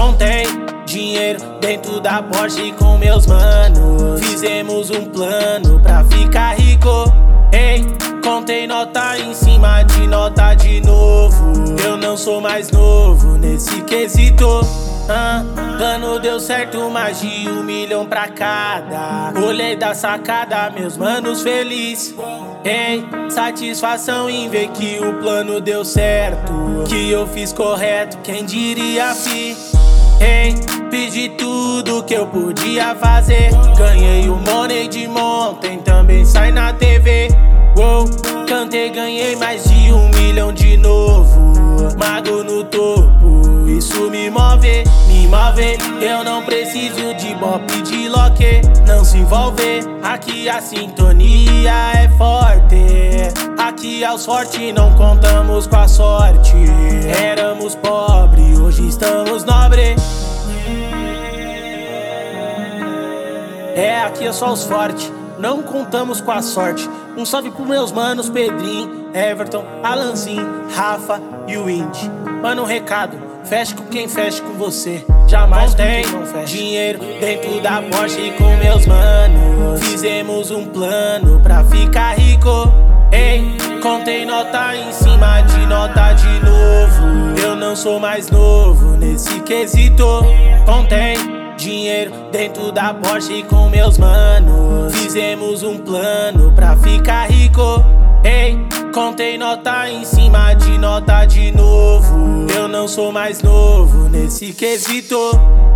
Contei dinheiro dentro da Porsche com meus manos. Fizemos um plano pra ficar rico. Ei, contei nota em cima de nota de novo. Eu não sou mais novo nesse quesito. Plano deu certo, mais de 1 milhão pra cada. Olhei da sacada, meus manos feliz. Ei, satisfação em ver que o plano deu certo, que eu fiz correto, quem diria fi. Ei, pedi tudo que eu podia fazer. Ganhei o money de ontem, também sai na TV. Uou, cantei, ganhei mais de 1 milhão de novo. Mago no topo, isso me move, me move. Eu não preciso de bop de loque, não se envolver. Aqui a sintonia é forte. Aqui aos fortes não contamos com a sorte. Éramos pobres, hoje estamos nobres. É, aqui é só os fortes, não contamos com a sorte. Um salve pros meus manos, Pedrinho, Everton, Alanzinho, Rafa e o Indy. Mano, um recado, feche com quem feche com você, jamais tem dinheiro dentro da Porsche com meus manos. Fizemos um plano pra ficar rico. Ei, contei nota em cima de nota de novo. Eu não sou mais novo nesse quesito. Contei dinheiro dentro da Porsche com meus manos. Fizemos um plano pra ficar rico. Ei, contei nota em cima de nota de novo. Eu não sou mais novo nesse quesito.